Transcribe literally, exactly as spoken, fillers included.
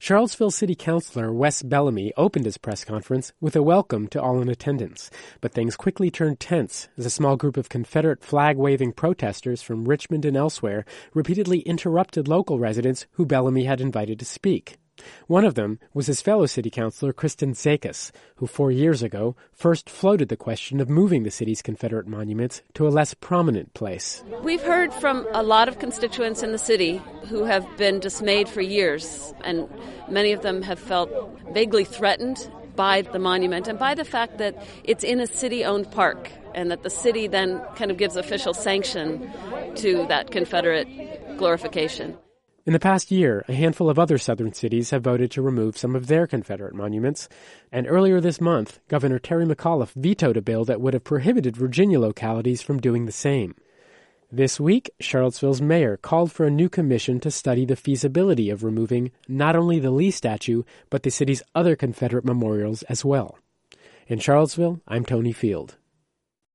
Charlottesville City Councilor Wes Bellamy opened his press conference with a welcome to all in attendance, but things quickly turned tense as a small group of Confederate flag-waving protesters from Richmond and elsewhere repeatedly interrupted local residents who Bellamy had invited to speak. One of them was his fellow city councilor, Kristen Zekas, who four years ago first floated the question of moving the city's Confederate monuments to a less prominent place. We've heard from a lot of constituents in the city who have been dismayed for years, and many of them have felt vaguely threatened by the monument and by the fact that it's in a city-owned park and that the city then kind of gives official sanction to that Confederate glorification. In the past year, a handful of other southern cities have voted to remove some of their Confederate monuments, and earlier this month, Governor Terry McAuliffe vetoed a bill that would have prohibited Virginia localities from doing the same. This week, Charlottesville's mayor called for a new commission to study the feasibility of removing not only the Lee statue, but the city's other Confederate memorials as well. In Charlottesville, I'm Tony Field.